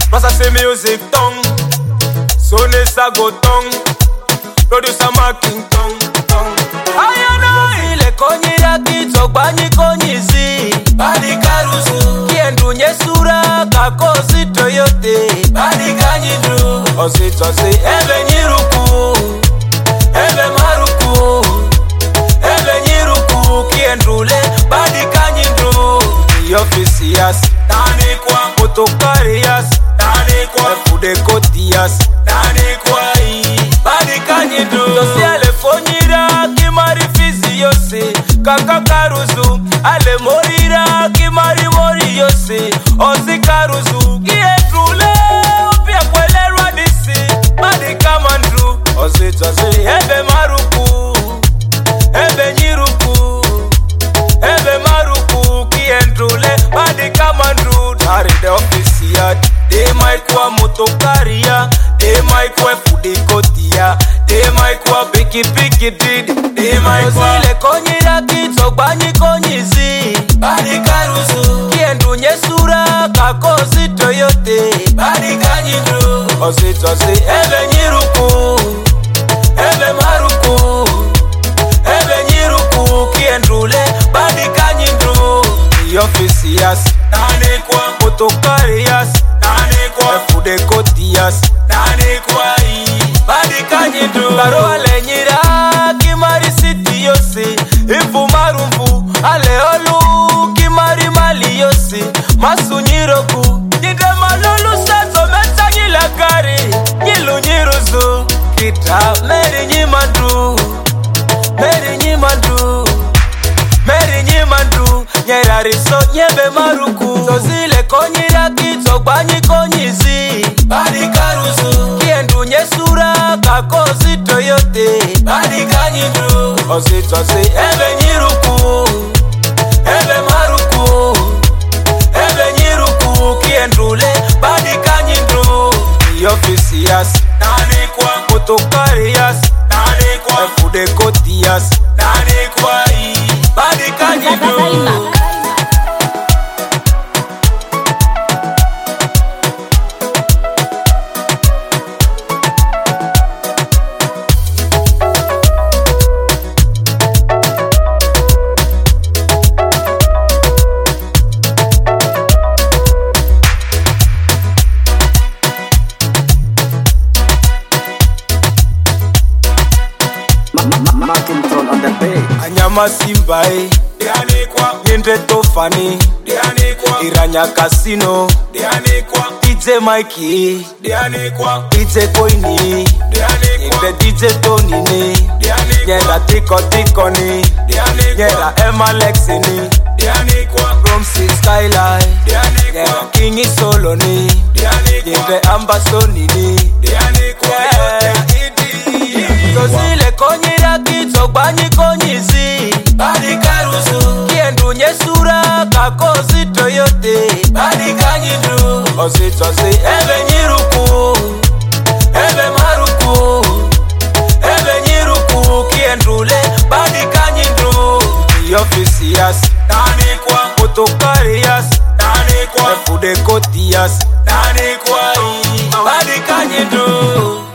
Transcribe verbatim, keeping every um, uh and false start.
Passa say music tongue, Sonesa go tongue, producer marking tongue, tongue. Ayana ile konyira kito banyi konyizi, badi karuzu, kiendu nyesura kakosi toyote, badi kanyidru, osito se ebe nyiruku, ebe maruku, ebe nyiruku, kiendule, badi kanyidru, yofisias, nani kwa motokarias, nani kwa fude kotias, nani kwa i, badi kanyidru, yosiale fonyira kimari fizi yose, kaka karuzu, ale morira kimari mori yose, ozi karuzu, kiendule, upia kwele rwadisi, badi kamandru, ozi tose, ebe maruku, ebe nyiruku, ebe maruku, kiendule, badi kamandru, tari de ofisiat, de maikwa motokaria, de maikwa fudikotia, de maikwa piki piki did, de maikwa zile konyira kito banyi konyizi, badi karuzu, kiendu nyesura kakosi toyote, badi kanyidru, osito se ebe nyiruku, ebe maruku, ebe nyiruku, kiendule, badi kanyidru, yofisias, nani kwa motokarias, nani kwa fude kotias, nani kwa i, badi kanyidru, baro ale nyira kimari siti yose, ifu marumfu ale olu kimari mali yose, masu nyiroku, nyide malulu sato meta nyilakari, nyilu nyiruzu, kita meri nyimandru, meri nyimandru, meri nyimandru, nyerariso nyebe maruku, tozile konyira kito banyi konyizi, badi karuzu, kiendu nyesura kakosi toyote, badi kanyidru, osito se ebe nyiruku, ebe maruku, ebe nyiruku, kiendule, badi kanyidru, yofisias, nani kwa motokarias, nani kwa fude kotias, nani kwa i, badi kanyidru. Markinton on the bay. Anyama simbae, diani kwa Yende tofani, diani kwa Iranya casino, diani kwa D J Mikey, diani kwa D J Koini, diani kwa D J Tonini, diani kwa Nyera tiko tiko ni, diani kwa Nyera Emma Lexini, diani kwa Romsey Skyline, diani kwa Nyera Kingi Solo ni, diani kwa Yende Ambasoni ni, diani kwa tozile konyira kito banyi konyizi, badi karuzu, kiendu nyesura kakosi toyote, badi kanyidru, osito se ebe nyiruku, ebe maruku, ebe nyiruku, kiendule, badi kanyidru, yofisias, nani kwa motokarias, nani kwa fude kotias, nani kwa i, badi kanyidru.